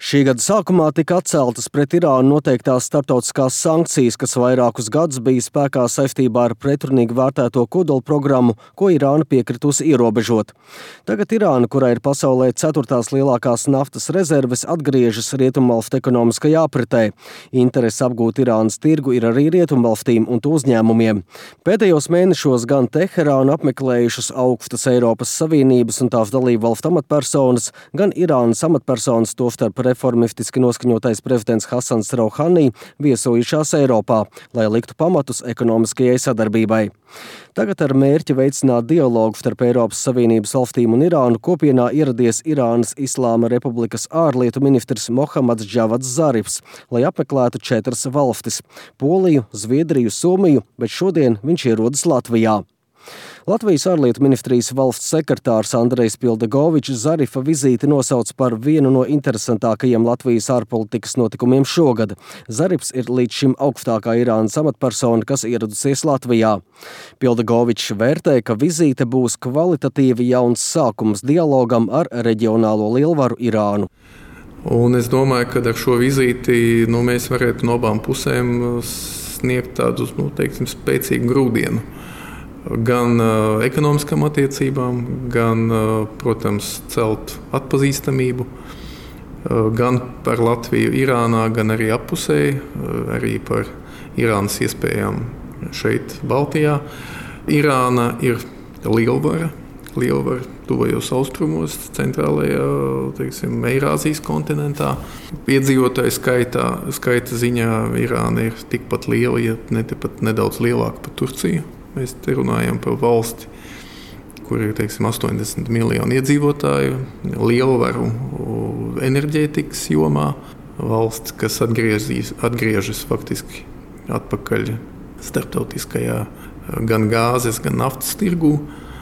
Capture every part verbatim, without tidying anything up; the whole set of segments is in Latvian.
Šī gada sākumā tika atceltas pret Irānu noteiktās starptautiskās sankcijas, kas vairākus gadus bija spēkā saistībā ar pretrunīgi vērtēto kodolprogrammu, ko Irāna piekritusi ierobežot. Tagad Irāna, kurai ir pasaulē ceturtās lielākās naftas rezerves, atgriežas Rietumvalstu ekonomiskajā apritē. Interese apgūt Irānas tirgu ir arī Rietumvalstīm un to uzņēmumiem. Pēdējos mēnešos gan Teherānu apmeklējušas augstas Eiropas Savienības un tās dalību valstu amatpersonas, gan Irānas amatpersonas, tostarp reformistiski noskaņotais prezidents Hasans Rouhani, viesojušās Eiropā, lai liktu pamatus ekonomiskajai sadarbībai. Tagad ar mērķi veicināt dialogu starp Eiropas Savienības valstīm un Irānu kopienā ieradies Irānas Islāma Republikas ārlietu ministrs Mohammads Džavads Zarifs, lai apmeklētu četras valstis – Poliju, Zviedriju, Somiju, bet šodien viņš ierodas Latvijā. Latvijas ārlietu ministrijas valsts sekretārs Andrejs Pildegovičs Zarifa vizīti nosauc par vienu no interesantākajiem Latvijas ārpolitikas notikumiem šogad. Zarifs ir līdz šim augstākā Irānas amatpersona, kas ieradusies Latvijā. Pildegovičs vērtē, ka vizīte būs kvalitatīvi jauns sākums dialogam ar reģionālo lielvaru Irānu. Un es domāju, ka ar šo vizīti nu, mēs varētu no abām pusēm sniegt tādu nu, teiksim, spēcīgu grūdienu. Gan uh, ekonomiskām attiecībām, gan, uh, protams, celt atpazīstamību, uh, gan par Latviju Irānā, gan arī appusēji, uh, arī par Irānas iespējām šeit, Baltijā. Irāna ir lielvara, lielvara tuvajos austrumos, centrālajā, teiksim, Eirāzijas kontinentā. Iedzīvotāju skaitā, skaita ziņā Irāna ir tikpat liela, ja ne pat nedaudz lielāka par Turciju. Mēs te runājam par valsti, kur ir teiksim, astoņdesmit miljoni iedzīvotāju, lielvaru enerģētikas jomā, valsts, kas atgriezīs, atgriežas faktiski atpakaļ starptautiskajā gan gāzes, gan naftas tirgū,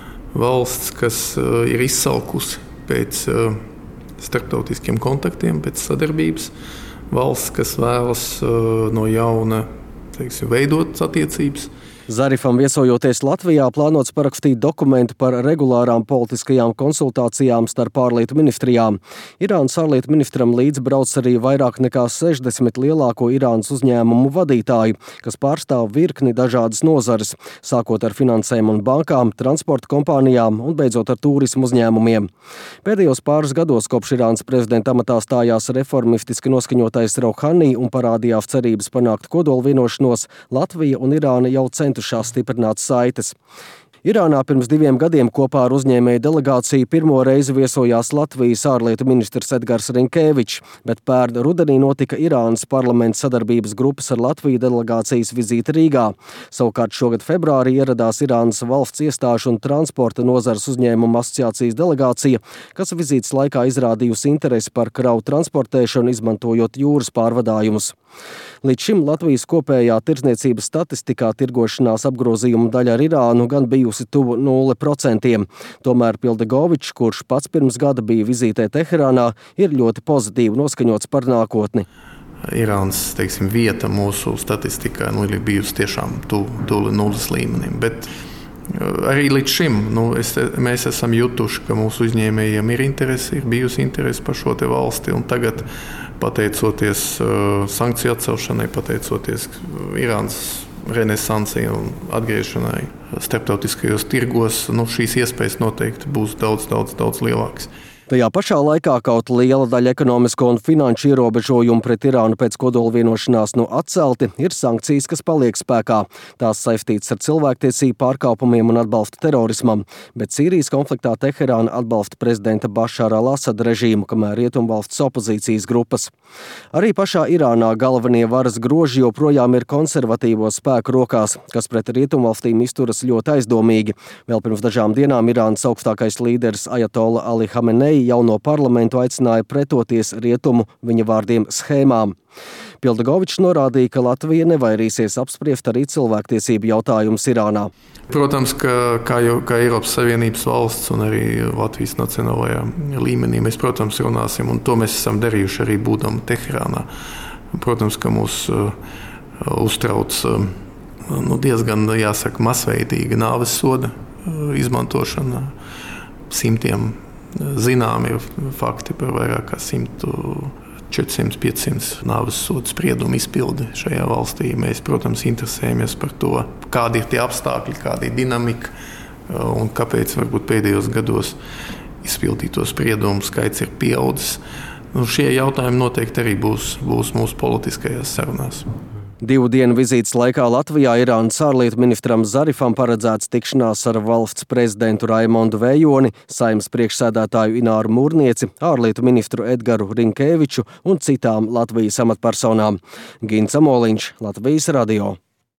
valsts, kas ir izsalkusi pēc starptautiskiem kontaktiem, pēc sadarbības, valsts, kas vēlas no jauna teiksim, veidot attiecības. Zarifam viesojoties Latvijā plānots parakstīt dokumentu par regulārām politiskajām konsultācijām starp ārlietu ministrijām. Irānas ārlietu ministram līdz brauc arī vairāk nekā sešdesmit lielāko Irānas uzņēmumu vadītāju, kas pārstāv virkni dažādas nozares, sākot ar finansēm un bankām, transporta kompānijām un beidzot ar turismu uzņēmumiem. Pēdējos pāris gados kopš Irānas prezidenta amatā stājās reformistiski noskaņotais Rouhani un parādījās cerības panākt kodolvienošanos, Latvija un Irāna jau centušās stiprināt saites. Irānā pirms diviem gadiem kopā ar uzņēmēju delegāciju pirmo reizi viesojās Latvijas ārlietu ministrs Edgars Rinkēvičs, bet pērn rudenī notika Irānas parlamenta sadarbības grupas ar Latviju delegācijas vizīte Rīgā. Savukārt šogad februārī ieradās Irānas valsts iestāžu un transporta nozares uzņēmumu asociācijas delegācija, kas vizītes laikā izrādījusi interesi par kravu transportēšanu, izmantojot jūras pārvadājumus. Līdz šim Latvijas kopējā tirdzniecības statistikā tirgošanās apgrozījuma daļa ar Irānu gan bijusi tuvu nulle procentiem. Tomēr Pildegovičs, kurš pats pirms gada bija vizītē Teherānā, ir ļoti pozitīvi noskaņots par nākotni. Irānas, teiksim, vieta mūsu statistikā nu, ir bijusi tiešām tuvu nulles līmenim, bet arī līdz šim nu, es, mēs esam jutuši, ka mūsu uzņēmējiem ir interesi, ir bijusi interesi par šo te valsti, un tagad, pateicoties uh, sankciju atcelšanai, pateicoties Irānas renesansai un atgriešanai starptautiskajos tirgos, nu, šīs iespējas noteikti būs daudz, daudz, daudz lielākas. Tajā pašā laikā kaut liela daļa ekonomisko un finanšu ierobežojumu pret Irānu pēc kodola vienošanās nu atcelti, ir sankcijas, kas paliek spēkā. Tās saistītas ar cilvēktiesību pārkāpumiem un atbalstu terorismam, bet Sīrijas konfliktā Teherāna atbalsta prezidenta Bašāra al-Asada režīmu, kamēr Rietumvalstis opozīcijas grupas. Arī pašā Irānā galvenie varas groži joprojām ir konservatīvo spēku rokās, kas pret Rietumvalstīm izturas ļoti aizdomīgi. Vēl pirms dažām dienām Irānas augstākais līderis Ajatola Ali Hamenei jauno parlamentu aicināja pretoties rietumu viņa vārdiem schēmām. Pildegovičs norādīja, ka Latvija nevairīsies apspriest arī cilvēktiesību jautājumus Irānā. Protams, ka kā, jau, kā Eiropas Savienības valsts un arī Latvijas nacionālajā līmenī mēs, protams, runāsim, un to mēs esam darījuši arī būdam Teherānā. Protams, ka mūs uh, uztrauc uh, nu, diezgan, jāsaka, masveidīga nāves soda uh, izmantošana simtiem. Zinām ir fakti par vairāk kā simtu četrsimt piecsimt nāves sodu spriedumu izpildi šajā valstī. Mēs, protams, interesējamies par to, kādi ir tie apstākļi, kāda ir dinamika un kāpēc varbūt pēdējos gados izpildīto spriedumu skaits ir pieaudzis. Nu, šie jautājumi noteikti arī būs, būs mūsu politiskajās sarunās. Divu dienu vizītes laikā Latvijā Irānas ārlietu ministram Zarifam paredzēts tikšanās ar valsts prezidentu Raimondu Vējoni, Saeimas priekšsēdētāju Ināru Mūrnieci, ārlietu ministru Edgaru Rinkēviču un citām Latvijas amatpersonām. Gins Amoliņš, Latvijas radio.